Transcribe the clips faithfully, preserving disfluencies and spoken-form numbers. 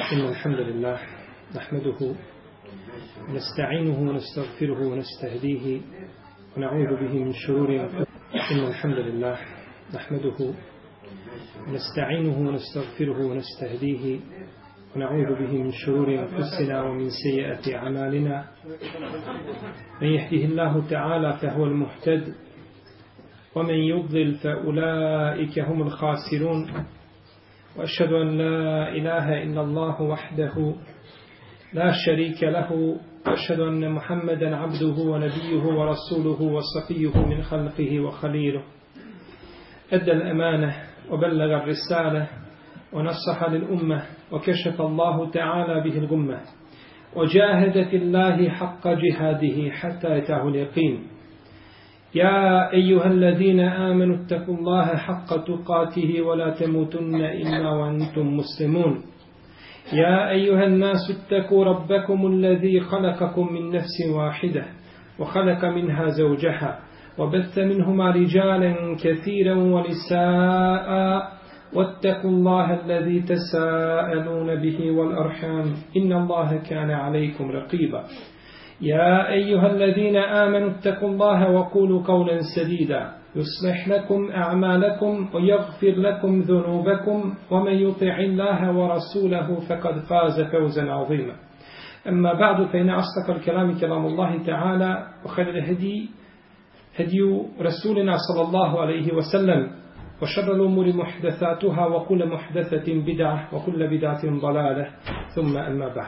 إن الحمد لله نحمده ونستعينه ونستغفره ونستهديه ونعوذ به من شرور أنفسنا. إن الحمد لله نحمده ونستعينه ونستغفره ونستهديه ونعوذ به من شرور أنفسنا ومن سيئات أعمالنا. من يهده الله تعالى فهو المهتد ومن يضلل فأولئك هم الخاسرون. وأشهد أن لا إله إلا الله وحده لا شريك له، وأشهد أن محمدا عبده ونبيه ورسوله وصفيه من خلقه وخليله. أدى الأمانة وبلغ الرسالة ونصح للأمة وكشف الله تعالى به الغمة، وجاهد في الله حق جهاده حتى أتاه اليقين. يا أيها الذين آمنوا اتقوا الله حق تقاته ولا تموتن إلا وأنتم مسلمون. يا أيها الناس اتقوا ربكم الذي خلقكم من نفس واحدة وخلق منها زوجها وبث منهما رجالا كثيرا ونساء، واتقوا الله الذي تساءلون به والأرحام إن الله كان عليكم رقيبا. يا أيها الذين آمنوا اتقوا الله وقولوا قولا سديدا يصلح لكم أعمالكم ويغفر لكم ذنوبكم، ومن يطع الله ورسوله فقد فاز فوزا عظيما. أما بعد، فإن أصدق الكلام كلام الله تعالى، وخير الهدي هدي رسولنا صلى الله عليه وسلم، وشر الأمور محدثاتها وكل محدثة بدعة وكل بدعة ضلالة، ثم أما بعد.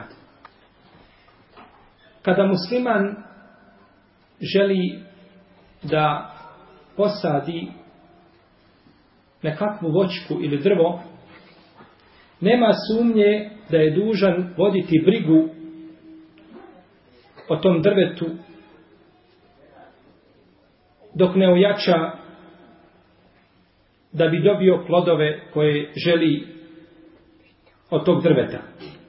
Kada musliman želi da posadi nekakvu voćku ili drvo, nema sumnje da je dužan voditi brigu o tom drvetu dok ne ojača, da bi dobio plodove koje želi od tog drveta.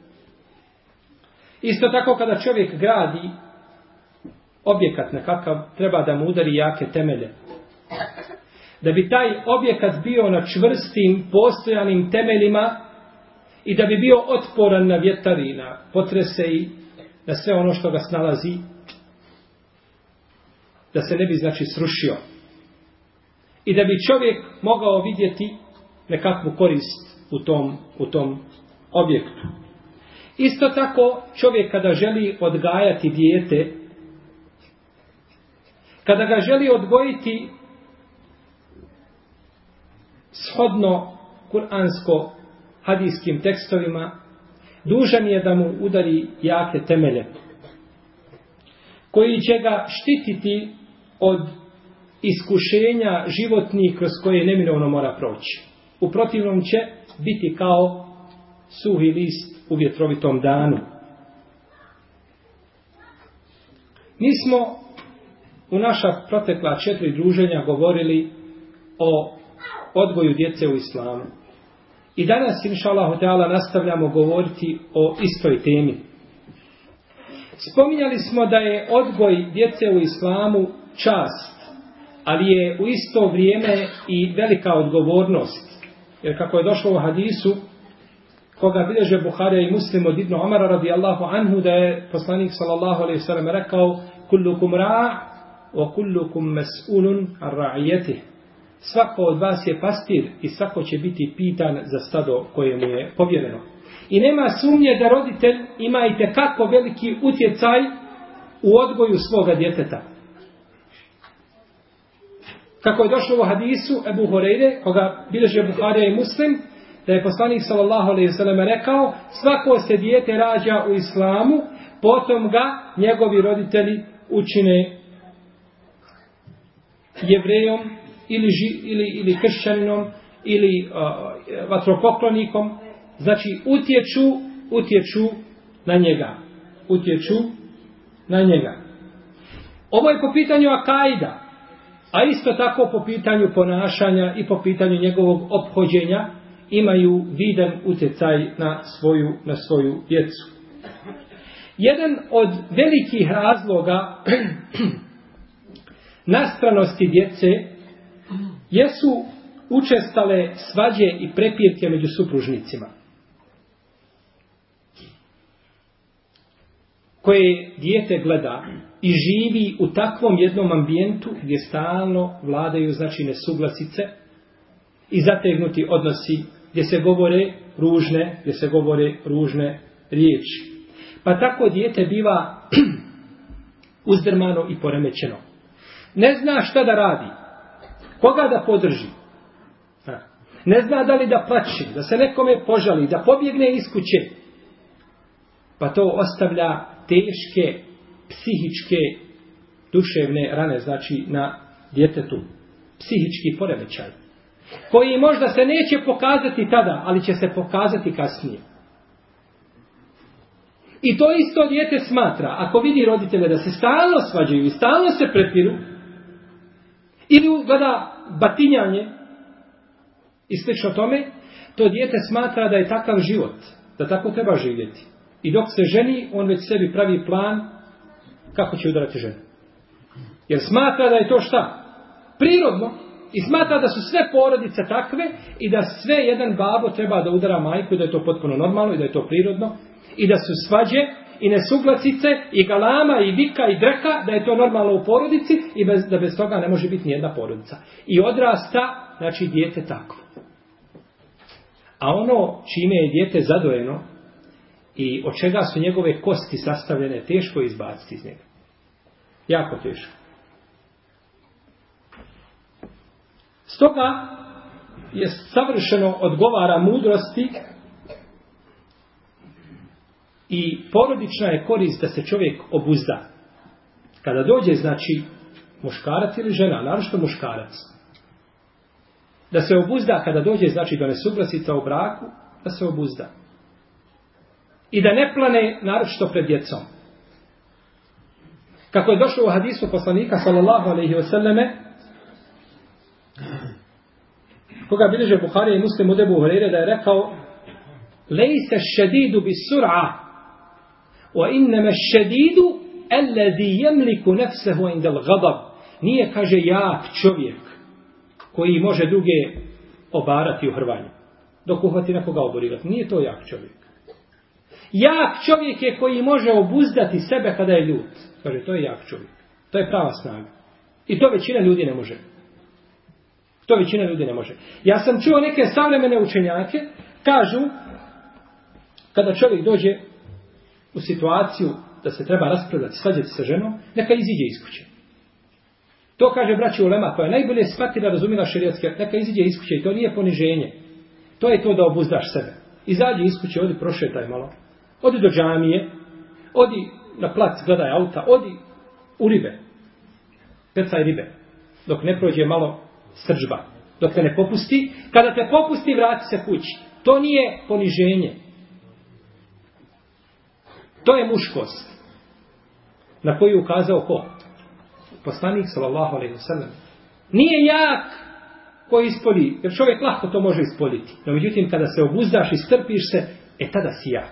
Isto tako, kada čovjek gradi objekat nekakav, treba da mu udari jake temelje. Da bi taj objekat bio na čvrstim, postojanim temeljima i da bi bio otporan na vjetar i na potrese i na sve ono što ga snalazi, da se ne bi znači srušio. I da bi čovjek mogao vidjeti nekakvu korist u tom, u tom objektu. Isto tako, čovjek kada želi odgajati dijete, kada ga želi odgojiti shodno kuransko-hadijskim tekstovima, dužan je da mu udari jake temelje, koji će ga štititi od iskušenja životnih kroz koje neminovno mora proći. U protivnom će biti kao suhi list u vjetrovitom danu. Mi smo u naša protekla četiri druženja govorili o odgoju djece u islamu. I danas, inša Allahu teala, nastavljamo govoriti o istoj temi. Spominjali smo da je odgoj djece u islamu čast, ali je u isto vrijeme i velika odgovornost. Jer kako je došlo u hadisu, koga bilježe Buharija i Muslim od Ibn Omara radijallahu anhu, da je poslanik sallallahu alejhi ve sellem rekao: kullukum ra' wa kullukum mas'ulun an ra'iyatihi. Svako od vas je pastir i svako će biti pitan za stado koje mu je povjereno. I nema sumnje da roditelj ima i tekako veliki utjecaj u odgoju svoga djeteta. Kako je došlo u hadisu Ebu Hureyre, koga bilježe Buharija i Muslim, da je poslanik sallallahu alejhi ve sellem rekao: svako se dijete rađa u islamu, potom ga njegovi roditelji učine jevrejom ili, ili, ili kršćaninom ili uh, vatropoklonikom. Znači utječu, utječu na njega. Utječu na njega. Ovo je po pitanju akajda, a isto tako po pitanju ponašanja i po pitanju njegovog ophođenja imaju vidan utjecaj na svoju, na svoju djecu. Jedan od velikih razloga nastranosti djece jesu učestale svađe i prepirke među supružnicima. koje dijete gleda i živi u takvom jednom ambijentu gdje stalno vladaju, znači, nesuglasice i zategnuti odnosi, gdje se govore ružne, gdje se govore ružne riječi. Pa tako dijete biva uzdrmano i poremećeno. Ne zna šta da radi, koga da podrži. Ne zna da li da plače, da se nekome požali, da pobjegne iz kuće. Pa to ostavlja teške psihičke, duševne rane, znači na djetetu. Psihički poremećaj. Koji možda se neće pokazati tada, ali će se pokazati kasnije. I to isto dijete smatra, ako vidi roditelje da se stalno svađaju i stalno se prepiru, ili gleda batinjanje i slično tome, to dijete smatra da je takav život, da tako treba živjeti. I dok se ženi, on već sebi pravi plan kako će udarati ženu. Jer smatra da je to šta? Prirodno. I smatra da su sve porodice takve i da sve jedan babo treba da udara majku i da je to potpuno normalno i da je to prirodno. I da su svađe i nesuglasice i galama i vika i dreka, da je to normalno u porodici i bez, da bez toga ne može biti nijedna porodica. I odrasta, znači, dijete tako. A ono čime je dijete zadojeno i od čega su njegove kosti sastavljene, teško je izbaciti iz njega. Jako teško. Stoga je savršeno odgovara mudrosti i porodična je korist da se čovjek obuzda. Kada dođe, znači, muškarac ili žena, naročito muškarac, da se obuzda kada dođe, znači, do nesuglasica u braku, da se obuzda. I da ne plane, naročito pred djecom. Kako je došlo u hadisu poslanika, sallallahu alejhi ve selleme, koga bilježe Buharija i Muslim od Ebu Hurajre, da je rekao: "Lejse šedidu bis sur'a, wa innama šedidu allazi yamliku nafsahu inda al-ghadab." Nije, kaže, jak čovjek koji može druge obarati u hrvanju, dok uhvati nekoga oborivati. Nije to jak čovjek. Jak čovjek je koji može obuzdati sebe kada je ljut. Kaže, to je jak čovjek. To je prava snaga. I to većina ljudi ne može. To većina ljudi ne može. Ja sam čuo neke savremene učenjake, kažu, kada čovjek dođe u situaciju da se treba raspravljati, svađati sa ženom, neka iziđe iz kuće. To kaže braći ulema koja najbolje shvatila, razumila šerijatske, neka iziđe iz kuće i to nije poniženje. To je to da obuzdaš sebe. Izađi iz kuće, odi prošetaj malo. Odi do džamije, odi na plac, gledaj auta, odi u ribe. Pecaj ribe. Dok ne prođe malo srdžba. Dok te ne popusti. Kada te popusti, vrati se kući. To nije poniženje. To je muškost. Na koju ukazao ko? Poslanik, sallallahu alejhi ve sellem. Nije jak koji ispolji. Jer čovjek lahko to može ispoljiti. No međutim, kada se obuzdaš i strpiš se, e tada si jak.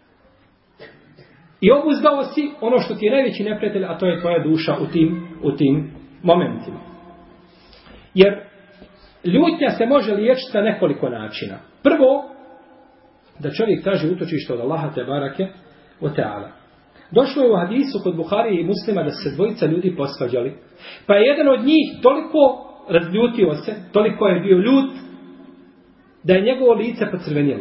I obuzdao si ono što ti je najveći neprijatelj, a to je tvoja duša u tim, u tim momentima. Jer ljutnja se može liječiti na nekoliko načina. Prvo, da čovjek traži utočište od Allaha te barake o teala. Došlo je u hadisu kod Buharije i Muslima da se dvojica ljudi posvađali. Pa je jedan od njih toliko razljutio se, toliko je bio ljut, da je njegovo lice pocrvenilo.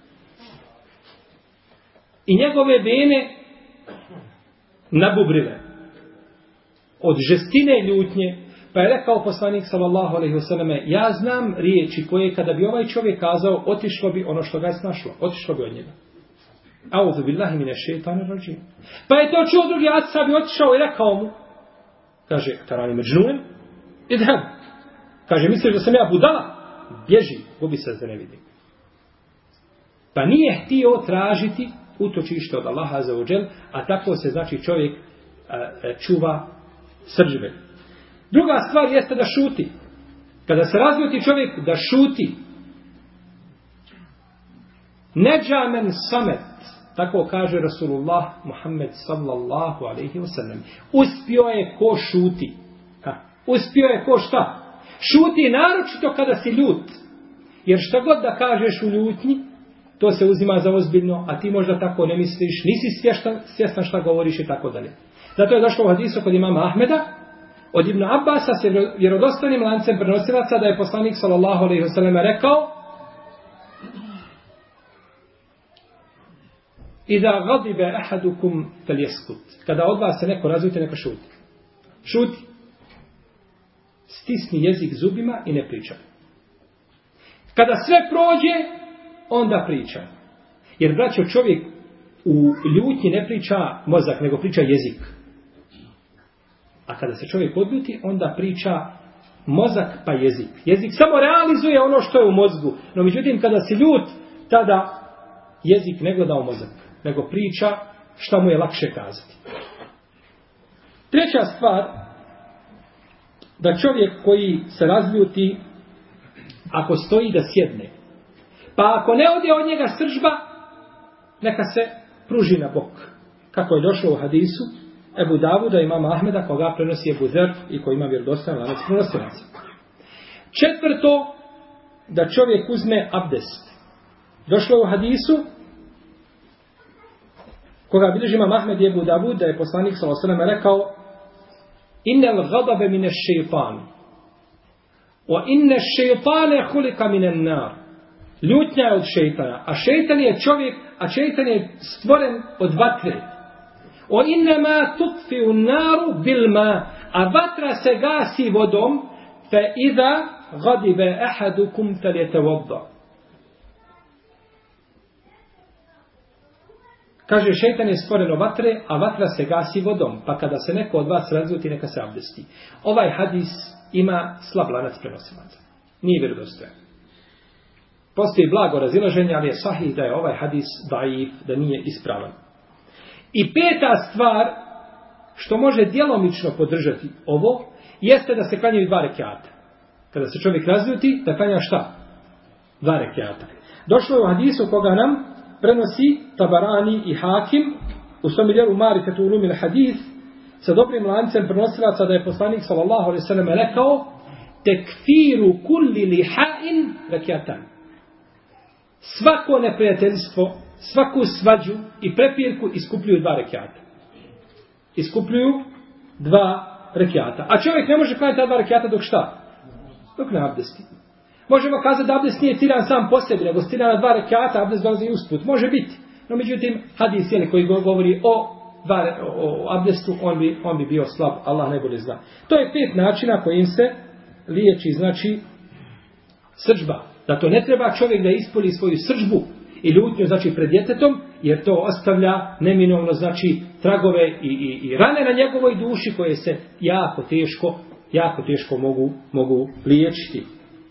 I njegove vene nabubrile. Od žestine ljutnje. Pa je rekao poslanik sallallahu alejhi ve selleme: ja znam riječi koje kada bi ovaj čovjek kazao, otišlo bi ono što ga je snašlo. Otišlo bi od njega. A'udhu billahi minash shaitanir rajim. Pa je to čuo drugi ashab i otišao i rekao mu. Kaže: tarani međnun? Idhab. Kaže: misliš da sam ja budala? Bježi, gubi se da ne vidim. Pa nije htio tražiti utočište od Allaha azza wa džel, a tako se, znači, čovjek a, a, čuva srdžbe. Druga stvar jeste da šuti. Kada se razljuti čovjek, da šuti. Neđamen samet, tako kaže Rasulullah Muhammed sallallahu alejhi ve sellem. Uspio je ko šuti. Ha. Uspio je ko šta? Šuti naročito kada si ljut. Jer šta god da kažeš u ljutnji, to se uzima za ozbiljno, a ti možda tako ne misliš, nisi svjestan, svjestan šta govoriš i tako dalje. Zato je došlo u hadisu kod imama Ahmeda, od Ibn Abbasa se vjerodostojnim lancem prenosilaca da je poslanik sallallahu alejhi ve sellem rekao: Iza gadibe ahadukum falyeskut. Kada od vas se neko razljuti, neka šuti. Šuti. Stisni jezik zubima i ne pričaj. Kada sve prođe, onda priča. Jer, braćo, čovjek u ljutnji ne priča mozak, nego priča jezik. A kada se čovjek odljuti, onda priča mozak pa jezik. Jezik samo realizuje ono što je u mozgu. No, međutim, kada si ljut, tada jezik ne gleda u mozak, nego priča šta mu je lakše kazati. Treća stvar, da čovjek koji se razljuti, ako stoji da sjedne, pa ako ne ode od njega sržba, neka se pruži na bok. Kako je došlo u hadisu Ebu Davuda, imama Ahmeda, koga prenosi Ebu Zer i koji ima vjerodostojan lanac prenosilaca. Četvrto, da čovjek uzme abdest. Došlo u hadisu koga bilježi imam Ahmed i Ebu Davud, da je poslanik sallallahu alejhi ve sellem rekao: Innal ghadabe mine šeitan, wa inne šeitane hulika minen nar. Ljutnja je od šeitana, a šeitan je čovjek, a šeitan je stvoren od vatre. O innema tutfiu naru bil ma, a vatra se gasi vodom, fa iza gadibe ahadukum falyatawadda. Kaže, šeitan je stvoren od vatre, a vatra se gasi vodom, pa kada se neko od vas razljuti, neka se abdesti. Ovaj hadis ima slab lanac prenosilaca. Nije vjerodostojan. Postoji blago razilaženje, ali je sahih da je ovaj hadis daif, da nije ispravan. I peta stvar, što može djelomično podržati ovo, jeste da se klanjaju dva rekiata. Kada se čovjek razljuti, da klanja šta? Dva rekiata. Došlo je u hadisu koga nam prenosi Tabarani i Hakim u svom djelu Marifetu ulumil hadis sa dobrim lancem prenosilaca da je poslanik sallallahu alejhi ve sellem rekao: tekfiru kulli lihain rekiatan. Svako neprijateljstvo, svaku svađu i prepirku iskupljuju dva rekiata. Iskupljuju dva rekiata. A čovjek ne može klanjati dva rekiata dok šta? Dok ne abdesti. Možemo kazati da abdest nije ciljan sam po sebi, nego ciljan na dva rekiata, abdest dolazi usput. Može biti. No međutim, hadis je koji govori o, dva, o, o abdestu, on bi, on bi bio slab. Allah najbolje zna. To je pet načina kojim se liječi, znači, srdžba. Da to ne treba čovjek da ispoli svoju srdžbu i ljutnju, znači, pred djetetom, jer to ostavlja neminovno, znači, tragove i, i, i rane na njegovoj duši koje se jako teško, jako teško mogu, mogu liječiti.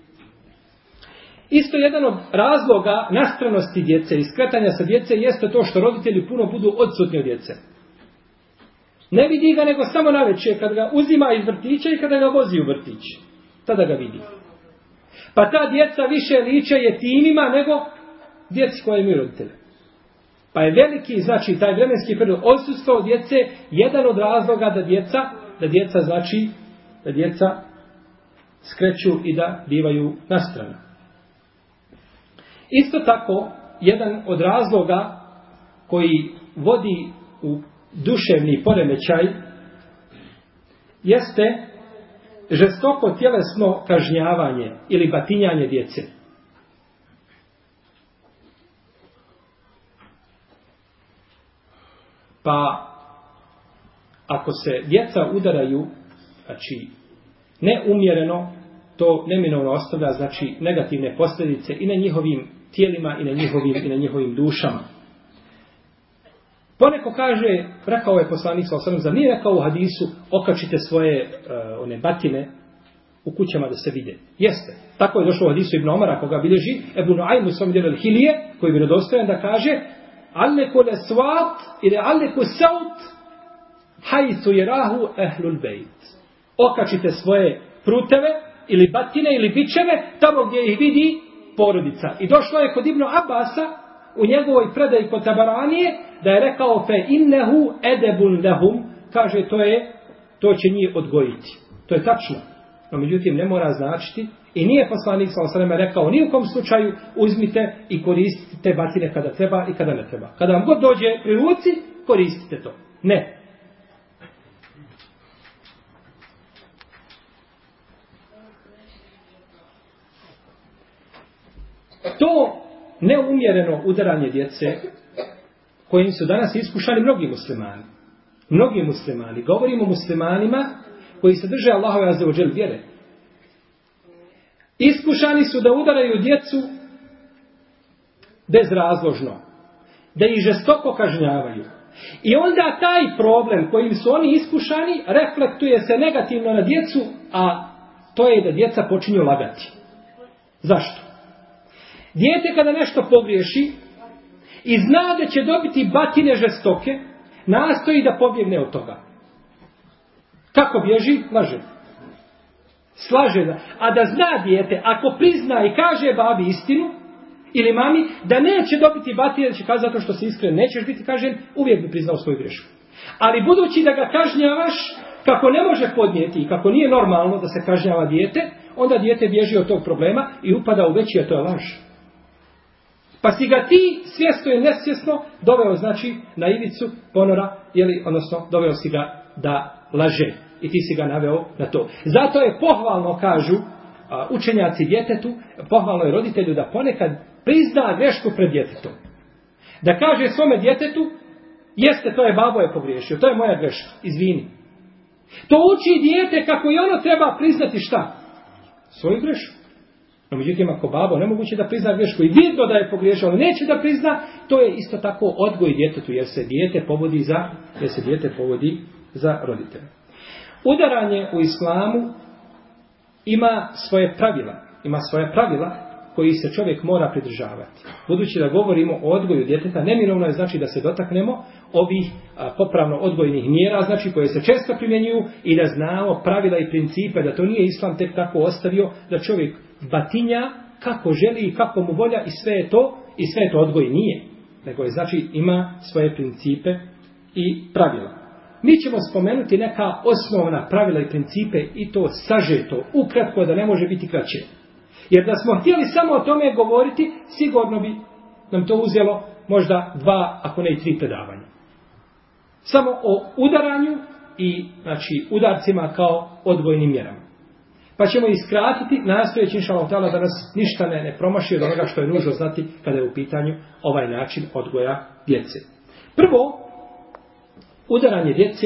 Isto jedan od razloga nastranosti djece i skretanja sa djece jeste to što roditelji puno budu odsutni od djece. Ne vidi ga nego samo navečer kad ga uzima iz vrtića i kada ga vozi u vrtić. Tada ga vidi. Pa ta djeca više liče jetimima nego djeci koje imaju roditelje. Pa je veliki, znači, taj vremenski period odsustva od djece jedan od razloga da djeca, da djeca, znači, da djeca skreću i da bivaju nastrana. Isto tako, jedan od razloga koji vodi u duševni poremećaj jeste žestoko tjelesno kažnjavanje ili batinjanje djece. Pa, ako se djeca udaraju, znači, neumjereno, to neminovno ostavlja, znači, negativne posljedice i na njihovim tijelima i na njihovim, i na njihovim dušama. Poneko kaže, rekao je poslanik sallallahu alejhi ve sellem, nije rekao u hadisu, okačite svoje uh, one batine u kućama da se vide. Jeste. Tako je došlo u hadisu Ibn Omara, koga bilježi Ebu Nuaym u svom djelu Hilije, koji je vjerodostojan da kaže: Alleku lesvat ili alleku saut hajtu yarahu ahlul bejt. Okačite svoje pruteve ili batine ili bičeve tamo gdje ih vidi porodica. I došlo je kod Ibn Abasa u njegovoj predaji kod Tabaranije da je rekao fe innehu edebun lehum, kaže to je, to će njih odgojiti. To je tačno. no međutim ne mora značiti i nije poslanik sallallahu alejhi ve sellem rekao ni u kom slučaju uzmite i koristite te batine kada treba i kada ne treba. Kada vam god dođe pri ruci, koristite to. Ne. To neumjereno udaranje djece kojim su danas iskušani mnogi muslimani. Mnogi muslimani. Govorimo o muslimanima koji se drže Allahove azza wa džel vjere. Iskušani su da udaraju djecu bezrazložno. Da ih žestoko kažnjavaju. I onda taj problem kojim su oni iskušani reflektuje se negativno na djecu, a to je da djeca počinju lagati. Zašto? Dijete kada nešto pogriješi i zna da će dobiti batine žestoke, nastoji da pobjegne od toga. Kako bježi? Laže. Slaže da. A da zna dijete, ako prizna i kaže babi istinu, ili mami, da neće dobiti batine, da će kazati zato što si iskren, nećeš biti kažen, uvijek bi priznao svoju grešku. Ali budući da ga kažnjavaš, kako ne može podnijeti i kako nije normalno da se kažnjava dijete, onda dijete bježi od tog problema i upada u veći, a to je laž. Pa si ga ti svjesno i nesvjesno doveo, znači, na ivicu ponora, ili, odnosno, doveo si ga da laže. I ti si ga naveo na to. Zato je pohvalno, kažu a, učenjaci djetetu, pohvalno je roditelju da ponekad prizna grešku pred djetetom. Da kaže svome djetetu, jeste, to je babo je pogriješio, to je moja greška, izvini. To uči dijete kako i ono treba priznati šta? Svoju grešku. No, međutim, ako babo nemoguće da prizna grešku i vidno da je pogriješio, ali neće da prizna, to je isto tako odgoj djetetu, jer se dijete povodi za, jer se dijete povodi za roditelja. Udaranje u islamu ima svoje pravila, ima svoje pravila koji se čovjek mora pridržavati. Budući da govorimo o odgoju djeteta, neminovno je znači da se dotaknemo ovih a, popravno odgojnih mjera, znači koje se često primjenjuju i da znamo pravila i principe, da to nije islam tek tako ostavio, da čovjek batinja kako želi i kako mu volja i sve je to, i sve je to odgoj nije. Nego je znači ima svoje principe i pravila. Mi ćemo spomenuti neka osnovna pravila i principe i to sažeto, ukratko, da ne može biti kraće. Jer da smo htjeli samo o tome govoriti, sigurno bi nam to uzelo možda dva, ako ne i tri predavanja. Samo o udaranju i znači udarcima kao odgojnim mjerama. Pa ćemo iskratiti, nastojeći inšallah ta'ala da nas ništa ne, ne promaši od onoga što je nužno znati kada je u pitanju ovaj način odgoja djece. Prvo, udaranje djece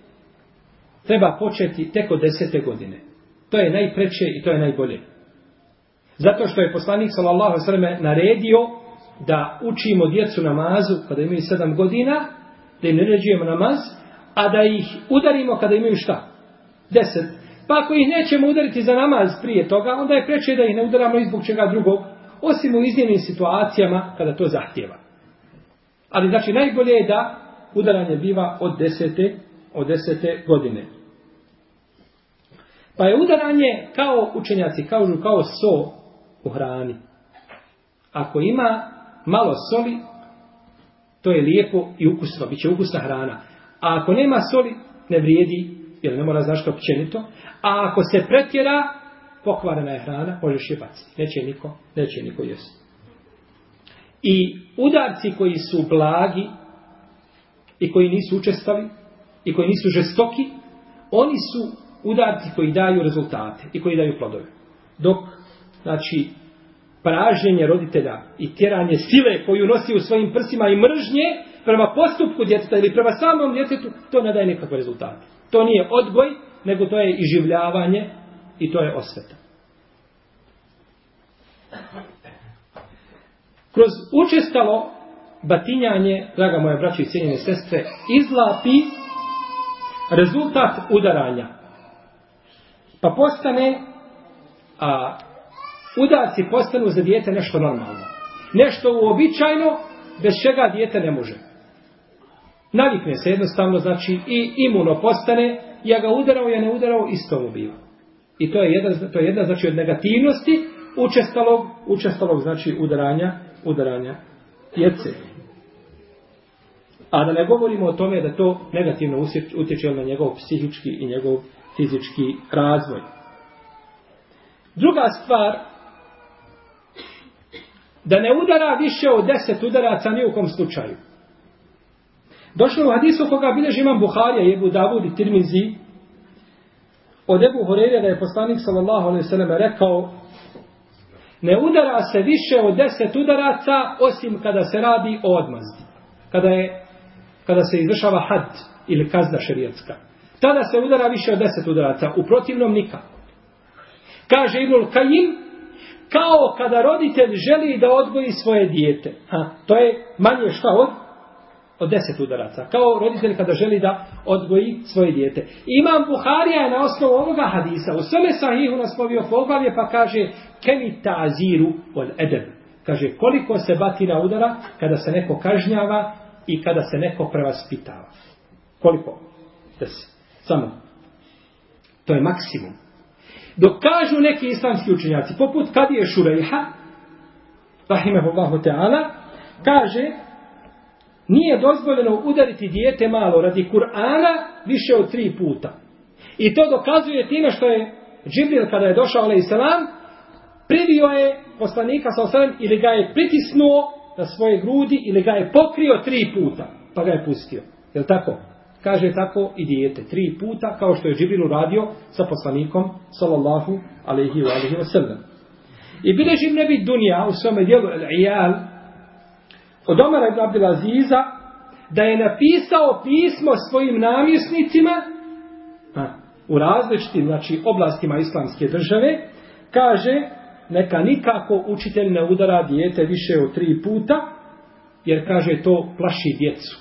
treba početi tek od desete godine. To je najpreče i to je najbolje. Zato što je poslanik sallallahu alejhi ve sellem naredio da učimo djecu namazu kada imaju sedam godina, da im naređujemo namaz, a da ih udarimo kada imaju šta? deset. Pa ako ih nećemo udariti za namaz prije toga, onda je preče da ih ne udaramo izbog čega drugog, osim u iznimnim situacijama kada to zahtijeva. Ali znači najbolje je da udaranje biva od desete, od desete godine. Pa je udaranje kao učenjaci kažu kao so u hrani. Ako ima malo soli, to je lijepo i ukusno, bit će ukusna hrana. A ako nema soli, ne vrijedi, jer ne mora znaš općenito. A ako se pretjera, pokvarena je hrana, možeš je baciti. Neće niko, neće niko jesti. I udarci koji su blagi i koji nisu učestali i koji nisu žestoki, oni su udarci koji daju rezultate i koji daju plodove. Dok, znači, pražnjenje roditelja i tjeranje sile koju nosi u svojim prsima i mržnje prema postupku djeteta ili prema samom djetetu, to ne daje nikakve rezultate. To nije odgoj, nego to je iživljavanje i to je osveta. Kroz učestalo batinjanje, draga moja braćo i cijenjene sestre, izlapi rezultat udaranja. Pa postane, a udarci postanu za dijete nešto normalno. Nešto uobičajno, bez čega dijete ne može. Navikne se jednostavno, znači i imuno postane, ja ga udarao, ja ne udarao, isto mu biva. I to je jedna, to je jedna znači od negativnosti učestalog, učestalog znači udaranja, udaranja djece. A da ne govorimo o tome da to negativno utječe na njegov psihički i njegov fizički razvoj. Druga stvar, da ne udara više od deset udaraca ni u kom slučaju. Došlo u hadisu koga bilježi imam Buharija, Ebu Davud i Tirmizi, od Ebu Hureyre da je poslanik sallallahu alejhi ve sellem rekao: ne udara se više od deset udaraca osim kada se radi o odmazdi. Kada je kada se izvršava had ili kazna šerijatska. Tada se udara više od deset udaraca, u protivnom nikako. Kaže Ibnul Kajim, kao kada roditelj želi da odgoji svoje dijete. Ha, to je manje šta od od deset udaraca. Kao roditelj kada želi da odgoji svoje dijete. Imam Buharija je na osnovu ovoga hadisa u svome sahihu naslovio poglavlje pa kaže kemi ta'ziru wal edeb. Kaže koliko se batina udara kada se neko kažnjava i kada se neko prevaspitava. Koliko? Deset. Samo. To je maksimum. Dok kažu neki islamski učenjaci, poput Kadije Šurejha, rahimehullahu ta'ala, kaže nije dozvoljeno udariti dijete malo radi Kur'ana više od tri puta. I to dokazuje time što je Džibril kada je došao alejselam privio je poslanika sallallahu ili ga je pritisnuo na svoje grudi ili ga je pokrio tri puta pa ga je pustio. Je li tako? Kaže tako i dijete tri puta kao što je Džibril uradio sa poslanikom sallallahu alejhi ve alihi ve sellem. I bilježi Ibn Abi Dunja u svome dijelu Al-Iyal od Omara ibn Abdulaziza da je napisao pismo svojim namjesnicima a, u različitim znači, oblastima islamske države, kaže neka nikako učitelj ne udara dijete više od tri puta, jer kaže to plaši djecu.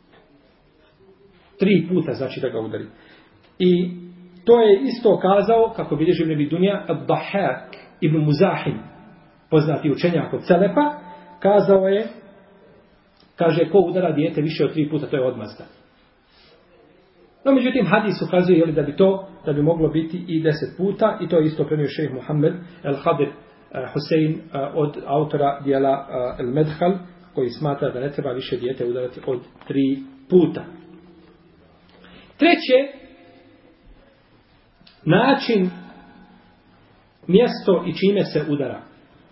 Tri puta znači da ga udari. I to je isto kazao, kako bilježi Ibn Abi Dunja, Ad-Dahhak ibn Muzahim, poznati učenjak od Selefa, kazao je, kaže, ko udara dijete više od tri puta, to je odmazda. No, međutim, hadis ukazuje jeli, da bi to, da bi moglo biti i deset puta, i to je isto prenio šejh Muhammed el-Hadir Husein od autora dijela El-Medhal, koji smatra da ne treba više dijete udarati od tri puta. Treće, način, mjesto i čime se udara.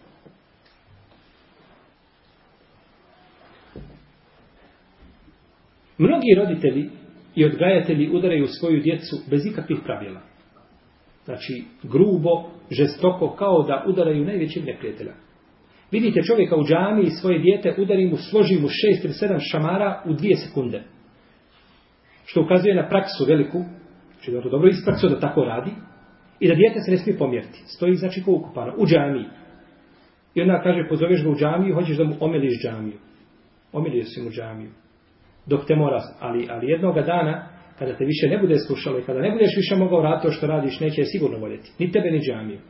Mnogi roditelji i odgajatelji udaraju svoju djecu bez ikakvih pravila. Znači, grubo, žestoko, kao da udaraju najvećeg neprijatelja. Vidite čovjeka u džamiji i svoje dijete udari mu, složi mu šest ili sedam šamara u dvije sekunde. Što ukazuje na praksu veliku, znači da to dobro ispraksu da tako radi, i da dijete se ne smije pomjeriti. Stoji znači ko ukupano, u džamiji. I onda kaže, pozoveš ga u džamiju, hoćeš da mu omiliš džamiju. Omilio si mu džamiju. Dok te mora, ali, ali jednoga dana, kada te više ne bude slušalo i kada ne budeš više mogao raditi to što radiš, neće je sigurno voljeti. Ni tebe, ni džamiju.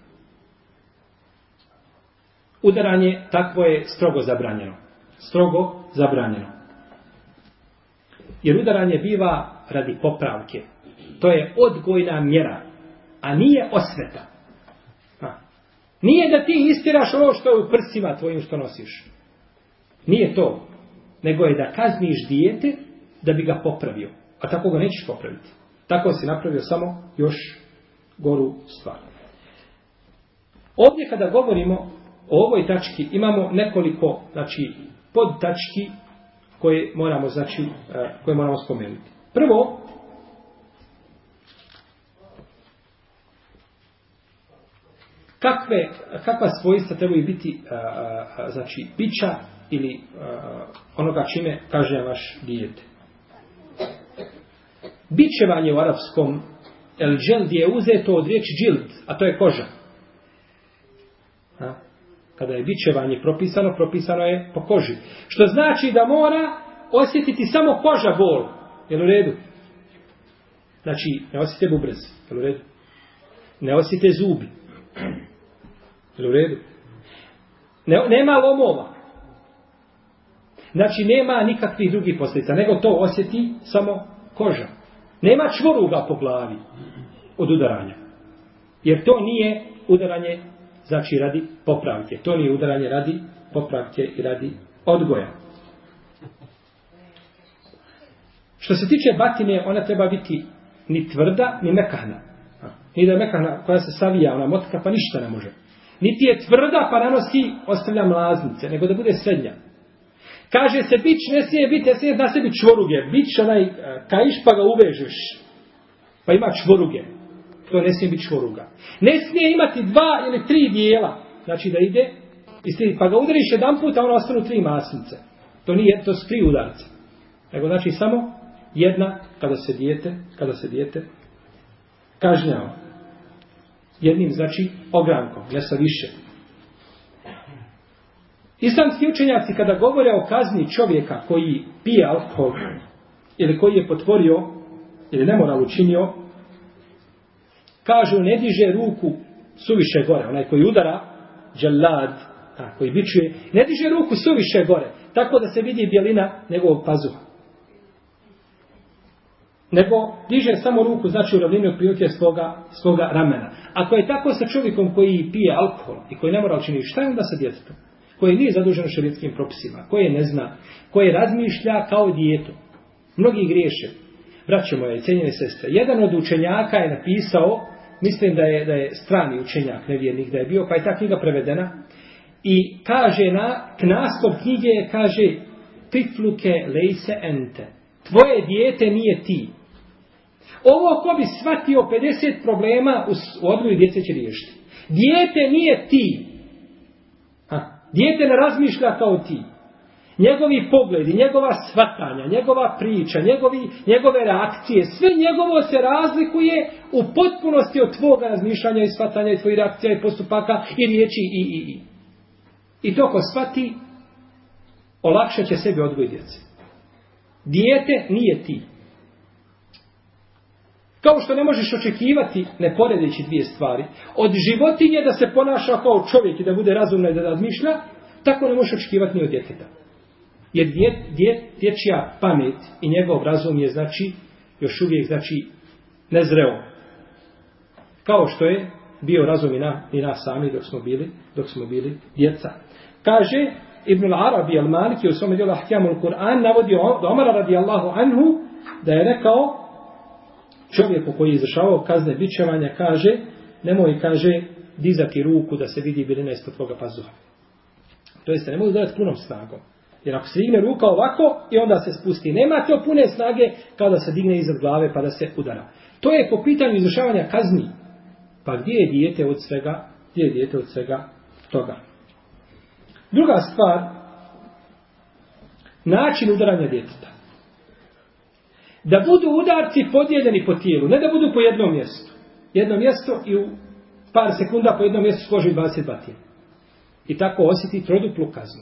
Udaranje takvo je strogo zabranjeno. Strogo zabranjeno. Jer udaranje biva radi popravke. To je odgojna mjera, a nije osveta. A. Nije da ti istiraš ovo što je u prsima tvojim što nosiš. Nije to. Nego je da kazniš dijete da bi ga popravio. A tako ga nećeš popraviti. Tako si napravio samo još goru stvar. Ovdje kada govorimo o ovoj tački imamo nekoliko znači, podtački koje moramo, znači, koje moramo spomenuti. Prvo, kakve, kakva svojstva trebaju biti znači, bića ili onoga čime kažnjavaš dijete. Bičevanje u arapskom el dželd je uzeto od riječi džild, a to je koža. A? Kada je bičevanje propisano, propisano je po koži. Što znači da mora osjetiti samo koža bol. Jel u redu? Znači, ne osjete bubrez. Jel u redu? Ne osjete zubi. Jel u redu? Ne, nema lomova. Znači, nema nikakvih drugih posljedica, nego to osjeti samo koža. Nema čvoruga po glavi od udaranja. Jer to nije udaranje, znači radi popravke. To nije udaranje radi popravke i radi odgoja. Što se tiče batine, ona treba biti ni tvrda, ni mekana. Nije da je mekana koja se savija, ona motka, pa ništa ne može. Niti je tvrda, pa nanosi, ostavlja mlaznice, nego da bude srednja. Kaže se, bić ne smije biti, ne smije na sebi čvoruge. Bić onaj kaiš, pa ga uvežeš. Pa ima čvoruge. To ne smije biti čvoruga. Ne smije imati dva ili tri dijela. Znači da ide, pa ga udariš jedan put, a ono ostanu tri masnice. To nije, to su tri udarce. Nego znači samo jedna, kada se dijete, kada se dijete kažnjava. Jednim, znači, ogrankom, ne sa više. Islamski učenjaci kada govore o kazni čovjeka koji pije alkohol ili koji je potvorio ili nemoral učinio, kažu ne diže ruku suviše gore, onaj koji udara, dželad, koji bičuje, ne diže ruku suviše gore, tako da se vidi bjelina njegovog pazuha. Nego diže samo ruku, znači u ravnini otprilike svoga, svoga ramena. Ako je tako sa čovjekom koji pije alkohol i koji ne mora učiniti, šta je onda sa djetetom? Koji nije zaduženo šerijetskim propisima, koje ne zna, koje razmišlja kao dijete. Mnogi griješe. Braćo moje, cijenjene sestre, jedan od učenjaka je napisao, mislim da je, da je strani učenjak, nevjernik da je bio, pa je ta knjiga prevedena, i kaže na, naslov knjige je, kaže, tifluke lejse ente. Tvoje dijete nije ti. Ovo ko bi shvatio pedeset problema u odgoju djece će riješiti. Dijete nije ti. Ha. Dijete ne razmišlja kao ti. Njegovi pogledi, njegova shvatanja, njegova priča, njegovi, njegove reakcije, sve njegovo se razlikuje u potpunosti od tvoga razmišljanja i shvatanja i tvojih reakcija i postupaka i riječi i, i, i. I to ko shvati, olakšat će sebi odgoj djece. Dijete nije ti. Kao što ne možeš očekivati, ne poredeći dvije stvari, od životinje da se ponaša kao čovjek i da bude razumna i da razmišlja, tako ne možeš očekivati ni od djeteta. Jer djet, djet, dječja pamet i njegov razum je, znači, još uvijek, znači, nezreo. Kao što je bio razum i, na, i nas sami dok smo bili, dok smo bili djeca. Kaže Ibn al-Arabi al-Maliki u svome djelu Ahkamul Kur'an navodi do Omara radijallahu anhu da je rekao čovjeku koji je izvršavao kazne bičevanja, kaže, nemoj, kaže, dizati ruku da se vidi bjelina ispod tvoga pazuha. To jeste, nemoj udarati punom snagom. Jer ako se digne ruka ovako i onda se spusti, nema to pune snage kao da se digne iznad glave pa da se udara. To je po pitanju izvršavanja kazni. Pa gdje je dijete od svega, gdje je dijete od svega toga? Druga stvar, način udaranja djeteta. Da budu udarci podijeljeni po tijelu, ne da budu po jednom mjestu. Jedno mjesto i u par sekunda po jednom mjestu složi dvadeset batina. I tako osjeti troduplu kaznu.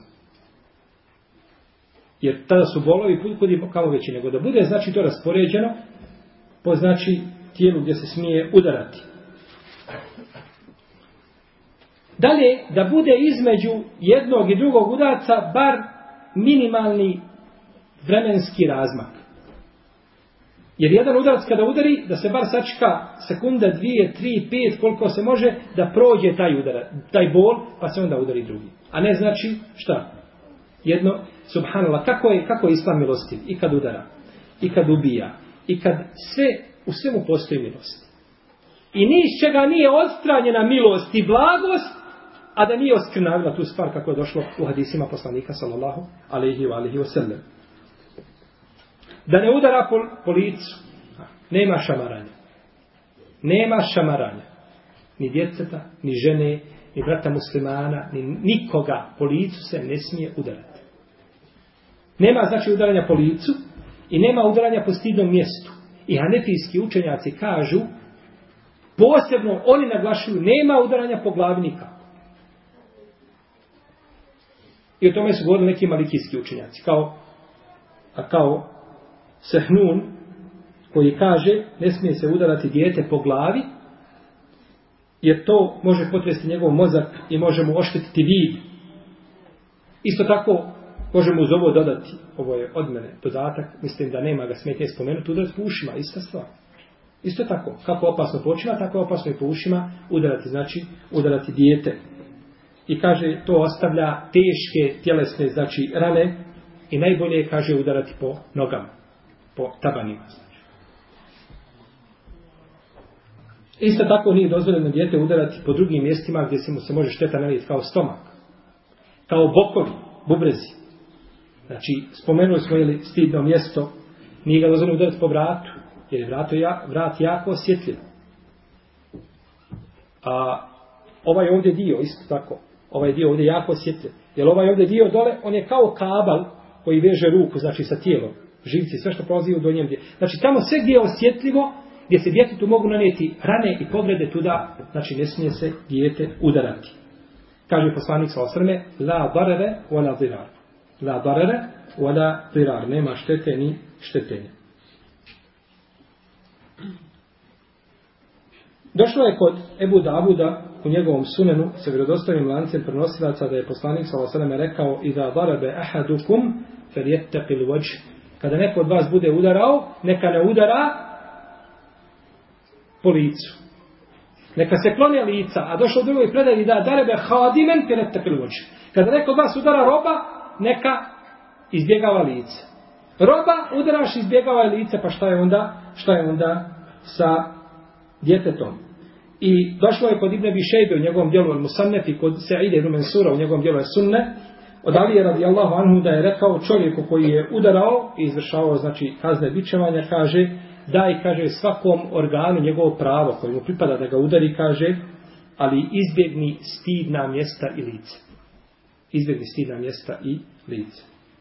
Jer tada su bolovi kod i kamo veći, nego da bude, znači, to raspoređeno po, znači, tijelu gdje se smije udarati. Dalje, da bude između jednog i drugog udarca bar minimalni vremenski razmak. Jer jedan udarac kada udari, da se bar sačeka sekunda, dvije, tri, pet, koliko se može, da prođe taj udarac, taj bol, pa se onda udari drugi. A ne znači, šta? Jedno, subhanallah, kako je, kako je Islam milostiv? I kad udara, i kad ubija, i kad sve, u svemu postoji milost. I ni iz čega nije odstranjena milost i blagost, a da nije oskrnavila tu stvar kako je došlo u hadisima poslanika sallallahu alejhi ve alihi wasallam. Da ne udara po, po licu. Nema šamaranja. Nema šamaranja. Ni djeteta, ni žene, ni brata muslimana, ni nikoga po licu se ne smije udarati. Nema znači udaranja po licu i nema udaranja po stidnom mjestu. I hanefijski učenjaci kažu, posebno oni naglašuju, nema udaranja po glavi nikako. I o tome su govorili neki malikijski učenjaci. Kao, a kao Sehnun, koji kaže, ne smije se udarati dijete po glavi, jer to može potresti njegov mozak i može mu oštetiti vid. Isto tako, možemo uz ovo dodati, ovo je od mene dodatak, mislim da nema ga smetnje spomenuti, udarati po ušima, ista stvar. Isto tako, kako opasno po očima, tako opasno i po ušima udarati, znači udarati dijete. I kaže, to ostavlja teške tjelesne, znači rane, i najbolje je, kaže, udarati po nogama, po tabanima. Znači. Isto tako nije dozvoljeno dijete udarati po drugim mjestima gdje se mu se može šteta nanijeti, kao stomak, kao bokovi, bubrezi. Znači, spomenuli smo ili stidno mjesto, nije ga dozvoljeno udarati po vratu, jer je vrat, vrat jako osjetljiv. A ovaj ovdje dio, isto tako, ovaj dio ovdje jako osjetljiv. Jer ovaj ovdje dio dole, on je kao kabel koji veže ruku, znači sa tijelom, živci, sve što prolazi u donjem dijelu. Znači, tamo sve gdje je osjetljivo, gdje se djetetu mogu nanijeti rane i povrede tuda, znači ne smije se dijete udarati. Kaže poslanik sallallahu alejhi ve sellem: la darare wala dirar. La darare wala dirar. Nema štete ni štetenja. Došlo je kod Ebu Davuda u njegovom sunenu sa vjerodostojnim lancem prenosilaca da je poslanik sallallahu alejhi ve sellem rekao: iza darabe ahadukum falyattaqil wajh. Kada neko od vas bude udarao, neka ne udara po licu. Neka se klone lica, a došlo u drugoj predaji da darebe hadimen falyattaqil wajh. Kada neko od vas udara roba, neka izbjegava lice. Roba udaraš, izbjegava lice, pa šta je onda? Šta je onda sa djetetom? I došlo je kod Ibn Abi Šejbe u njegovom djelu Al-Musannef i kod Sa'ide ibn Mansura u njegovom djelu As-Sunne, od Alije radijallahu anhu da je rekao čovjeku koji je udarao i izvršavao znači kazne bičevanja, kaže daj, kaže, svakom organu njegovo pravo koje mu pripada da ga udari, kaže, ali izbjegni stidna mjesta i lice. Izbjegni stidna mjesta i lice.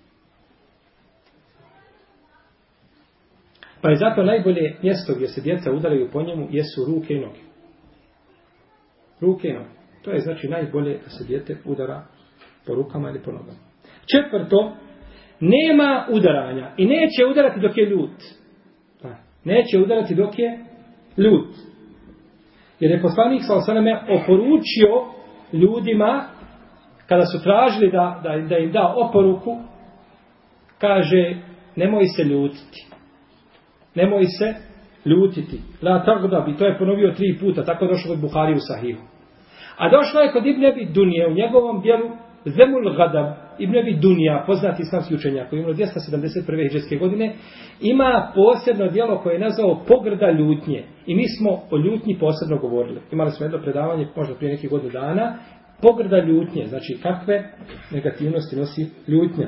Pa je zato najbolje mjesto gdje se djeca udaraju po njemu jesu ruke i noge. Ruke i noge. To je znači najbolje da se dijete udara po rukama ili po nogama. Četvrto, nema udaranja i neće udarati dok je ljut. Neće udarati dok je ljut. Jer je poslanik sallallahu alejhi ve sellem oporučio ljudima kada su tražili da, da, da im da oporuku, kaže nemoj se ljutiti. Nemoj se ljutiti. La tagdab, i to je ponovio tri puta, tako je došlo kod Buhari u Sahihu. A došlo je kod Ibn Abi Dunije u njegovom dijelu Zemul Gadab. Ibn Abi Dunija, poznati islamski učenjak, koji je imao dvjesto sedamdeset prve hidžretske godine, ima posebno djelo koje je nazvao pogrda ljutnje. I mi smo o ljutnji posebno govorili. Imali smo jedno predavanje, možda prije nekih godina dana, pogrda ljutnje, znači kakve negativnosti nosi ljutnja.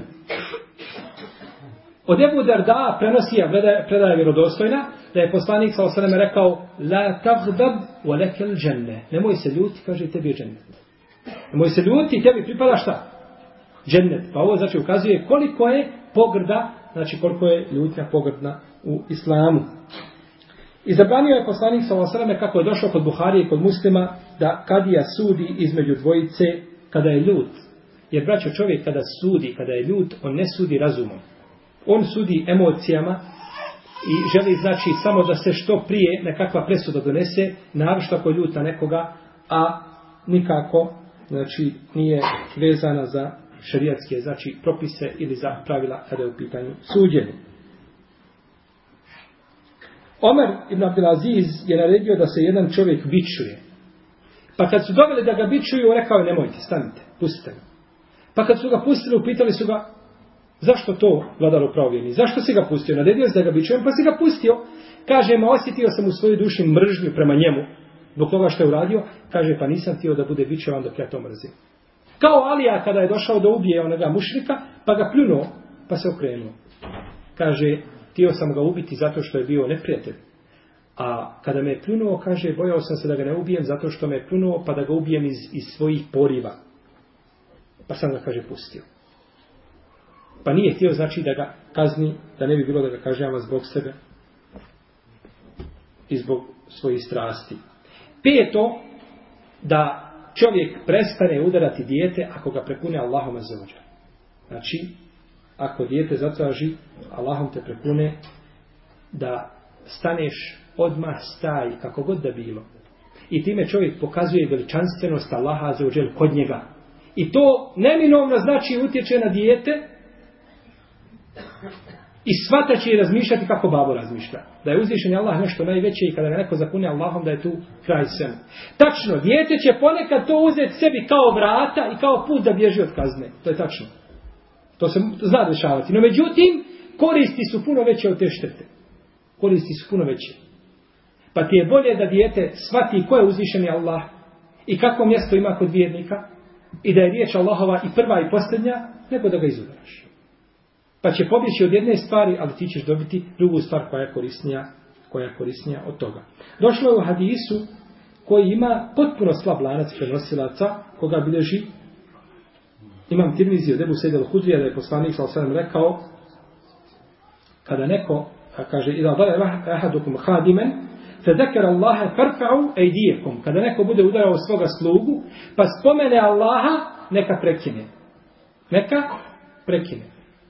Od Ebu Darda prenosi, a predaja vjerodostojna, da je poslanik sallallahu alejhi ve sellem rekao: la taghdab wa lakal dženne. Nemoj se ljuti, kaže, tebi je džennet. Nemoj se ljuti, tebi pripada šta? Džennet. Pa ovo znači ukazuje koliko je pogrda, znači koliko je ljutnja pogrdna u islamu. I zabranio je poslanik sallallahu alejhi ve sellem, kako je došlo kod Buharije i kod Muslima, da kadija sudi između dvojice kada je ljut. Jer braćo, čovjek kada sudi, kada je ljut, on ne sudi razumom. On sudi emocijama i želi znači samo da se što prije nekakva presuda donese, naročito ako je ljut na nekoga, a nikako znači nije vezana za šerijatske znači propise ili za pravila kada je u pitanju suđenje. Omer ibn Abdelaziz je naredio da se jedan čovjek bičuje. Pa kad su doveli da ga bičuju, rekao je nemojte, stanite, pustite ga. Pa kad su ga pustili, upitali su ga: zašto to, vladaru pravovjerni? Zašto si ga pustio? Naredio se da ga bičujem, pa si ga pustio. Kaže, ma osjetio sam u svojoj duši mržnju prema njemu, zbog toga što je uradio. Kaže, pa nisam htio da bude bičevan dok ja to mrzim. Kao Alija kada je došao da ubije onoga mušrika, pa ga pljunuo, pa se okrenuo. Kaže, htio sam ga ubiti zato što je bio neprijatelj. A kada me je pljunuo, kaže, bojao sam se da ga ne ubijem zato što me je pljunuo, pa da ga ubijem iz, iz svojih poriva. Pa sam ga, kaže, pustio. Pa nije htio znači da ga kazni, da ne bi bilo da ga kažnjava zbog sebe i zbog svojih strasti. Peto, da čovjek prestane udarati dijete ako ga prepune Allahom azzavodžel. Znači, ako dijete zatraži, Allahom te prepune, da staneš odmah staj, kako god da bilo. I time čovjek pokazuje veličanstvenost Allaha azzavodžel kod njega. I to neminovno znači utječe na dijete i shvatat će i razmišljati kako babo razmišlja. Da je uzvišen Allah nešto najveće i kada ga neko zapune Allahom, da je tu kraj svemu. Tačno, dijete će ponekad to uzeti sebi kao vrata i kao put da bježi od kazne. To je tačno. To se zna dešavati. No međutim, koristi su puno veće od te štete. Koristi su puno veće. Pa ti je bolje da dijete shvati ko je uzvišeni Allah i kako mjesto ima kod vjernika i da je riječ Allahova i prva i posljednja, nego da ga izudaraš. Pa će pobjeći od jedne stvari, ali ti ćeš dobiti drugu stvar koja je korisnija, koja je korisnija od toga. Došlo je u hadisu koji ima potpuno slab lanac prenosilaca, koga bilježi Imam Tirmizi od Ebu Sejda al-Hudrija, da je poslanik sallallahu alejhi ve sellem rekao, kada neko kaže idha dara ahadukum khadiman fadhakara Allaha farfa'u aydiyakum, kada neko bude udarao svoga slugu pa spomene Allaha, neka prekine. Neka prekine.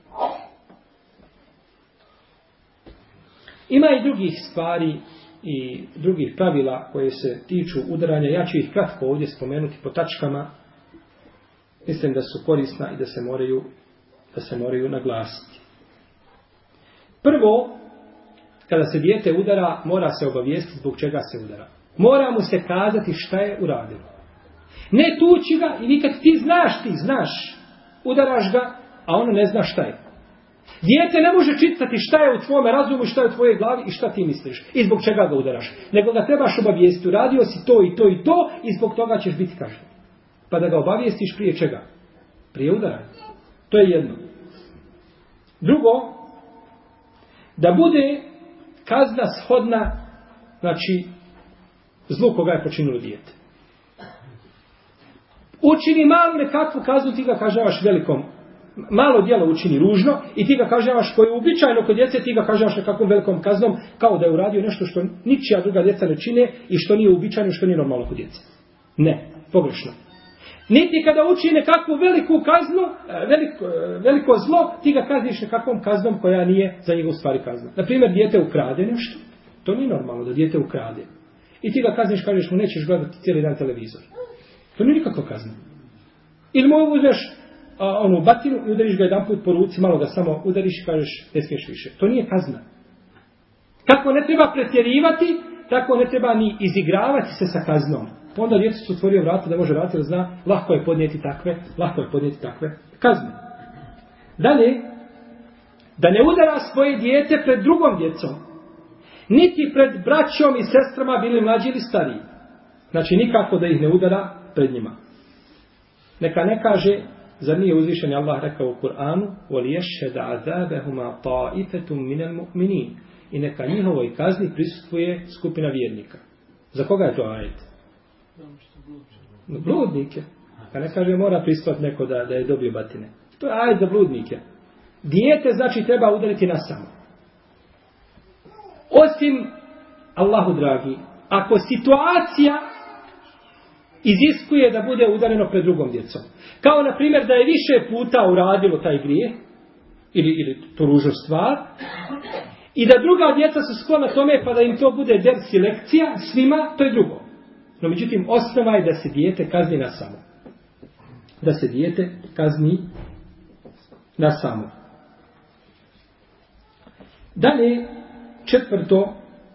Ima i drugih stvari i drugih pravila koje se tiču udaranja. Ja ću ih kratko ovdje spomenuti po tačkama. Mislim da su korisna i da se moraju, da se moraju naglasiti. Prvo, kada se dijete udara, mora se obavijestiti zbog čega se udara. Mora mu se kazati šta je uradilo. Ne tući ga i nikad ti znaš, ti znaš, udaraš ga, a ono ne zna šta je. Dijete ne može čitati šta je u tvome razumu, šta je u tvojoj glavi i šta ti misliš i zbog čega ga udaraš. Nego ga trebaš obavijestiti, uradio si to i to i to i zbog toga ćeš biti kažnjen. Pa da ga obavijestiš prije čega? Prije udaranja. To je jedno. Drugo, da bude kazna shodna, znači, zlu koga je počinilo dijete. Učini malu nekakvu kaznu, ti ga kažnjavaš velikom. Malo djelo učini ružno i ti ga kažnjavaš koje je uobičajeno kod djece, ti ga kažnjavaš nekakvom velikom kaznom, kao da je uradio nešto što ničija druga djeca ne čine i što nije uobičajeno, što nije normalno kod djece. Ne, pogrešno. Niti kada uči nekakvu veliku kaznu, veliko, veliko zlo, ti ga kazniš nekakvom kaznom koja nije za njegov stvari kazna. Naprimjer, dijete ukrade nešto. To nije normalno da dijete ukrade. I ti ga kazniš, kažeš mu nećeš gledati cijeli dan televizor. To nije nikakva kazna. Ili mu uzmeš a, onu batinu i udariš ga jedan put po ruci, malo ga samo udariš i kažeš ne smiješ više. To nije kazna. Kako ne treba pretjerivati, tako ne treba ni izigravati se sa kaznom. Onda djecu su otvorio vrata da može vrati da zna, lahko je podnijeti takve, lahko je podnijeti takve kazne. Dalje, da ne udara svoje dijete pred drugom djecom, niti pred braćom i sestrama, bili mlađi ili stariji. Znači nikako da ih ne udara pred njima. Neka ne kaže, zar nije uzvišeni Allah rekao u Kur'anu, وَلِيَشْهَدَ عَذَابَهُمَا طَائِفَةٌ مِنَ الْمُؤْمِنِينَ, i neka njihovoj kazni prisustvuje skupina vjernika. Za koga je to ajet? Bludnike. A ne kaže mora prisutiti neko da, da je dobio batine. To je ajet za bludnike. Dijete znači treba udariti na samo. Osim, Allahu dragi, ako situacija iziskuje da bude udareno pred drugom djecom. Kao na primjer da je više puta uradilo taj grijeh ili, ili tu ružnu stvar i da druga djeca su sklona tome pa da im to bude ders i lekcija svima, to je drugo. No međutim, osnova je da se dijete kazni na samo. Da se dijete kazni na samo. Dalje, četvrto,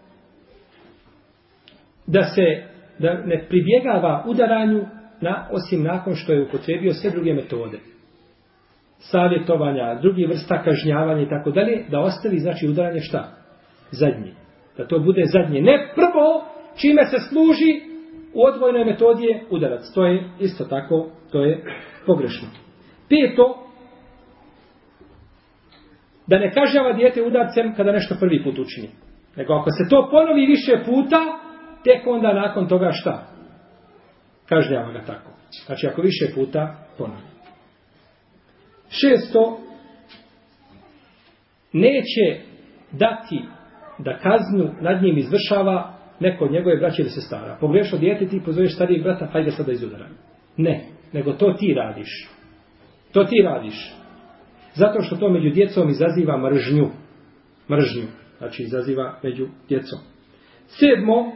da se da ne pribjegava udaranju na, osim nakon što je upotrijebio sve druge metode. Savjetovanja, drugi vrsta kažnjavanja i tako dalje, da ostavi znači udaranje šta? Zadnji. Da to bude zadnje. Ne prvo čime se služi u odvojnoj metodi je udarac. To je isto tako, to je pogrešno. Peto, da ne kažnjava dijete udarcem kada nešto prvi put učini. Nego ako se to ponovi više puta, tek onda nakon toga šta? Kažnjava ga tako. Znači ako više puta ponovi. Šesto, neće dati da kaznu nad njim izvršava neko od njegove braće ili sestara. Pogrešno dijete, ti pozoveš starijeg brata, hajde sada izudaraj. Ne, nego to ti radiš. To ti radiš. Zato što to među djecom izaziva mržnju. Mržnju. Znači izaziva među djecom. Sedmo,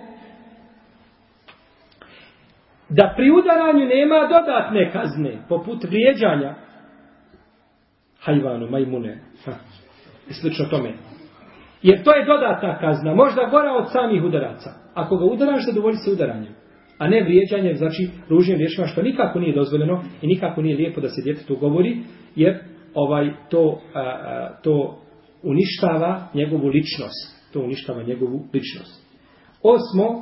da pri udaranju nema dodatne kazne, poput vrijeđanja hajvanu, majmune, ha, i slično tome. Jer to je dodatna kazna, možda gora od samih udaraca. Ako ga udaraš, zadovolji se udaranjem. A ne vrijeđanjem, znači ružnim riječima, što nikako nije dozvoljeno i nikako nije lijepo da se djetetu govori, jer ovaj to, a, a, to uništava njegovu ličnost. To uništava njegovu ličnost. Osmo,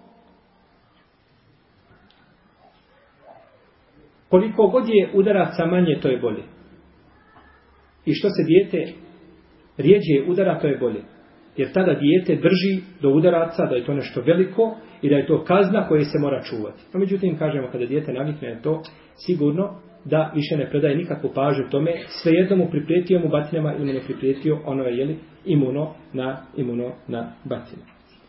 koliko god je udaraca manje, to je bolje. I što se dijete rijeđe udara, to je bolje. Jer tada dijete drži do udaraca da je to nešto veliko i da je to kazna koje se mora čuvati. No, međutim, kažemo, kada dijete navikne na to, sigurno da više ne predaje nikakvu pažnju tome, svejedno mu priprijetio mu batinama ili mu ne priprijetio, ono je jeli, imuno na, imuno na batinu.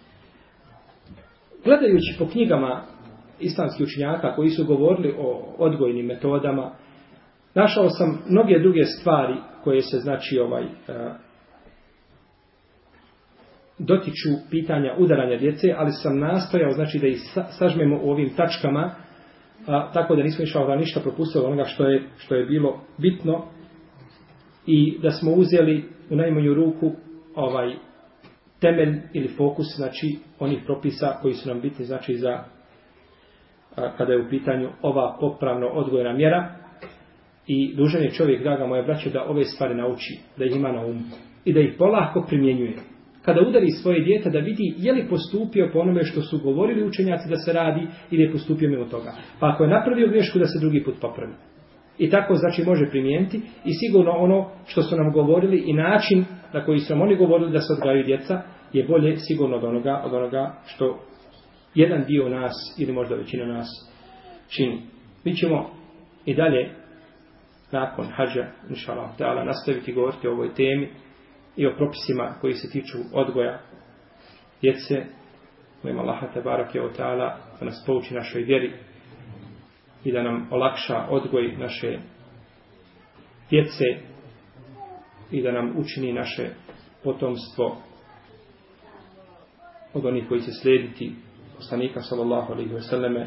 Gledajući po knjigama islamskih učenjaka koji su govorili o odgojnim metodama, našao sam mnoge druge stvari koje se znači ovaj dotiču pitanja udaranja djece, ali sam nastojao znači da ih sažmemo u ovim tačkama, a, tako da nismo išao da ništa propustili onoga što je, što je bilo bitno i da smo uzeli u najmanju ruku ovaj temelj ili fokus znači onih propisa koji su nam bitni znači za a, kada je u pitanju ova popravno odgojna mjera i dužan je čovjek, draga moja braćo, da ove stvari nauči, da ih ima na umu i da ih polako primjenjuje. Kada udari svoje dijete da vidi je li postupio po onome što su govorili učenjaci da se radi ili je postupio mimo toga. Pa ako je napravio grešku da se drugi put popravi. I tako znači može primijeniti i sigurno ono što su nam govorili i način na koji su nam oni govorili da se odgajaju djeca je bolje sigurno od onoga, od onoga što jedan dio nas ili možda većina nas čini. Mi ćemo i dalje nakon hadža, inšallah ta'ala, nastaviti govoriti o ovoj temi i o propisima koji se tiču odgoja djece. Molim Allaha tebarake ve ta'ala da nas pouči našoj vjeri i da nam olakša odgoj naše djece i da nam učini naše potomstvo od onih koji će slijediti poslanika sallallahu alejhi ve selleme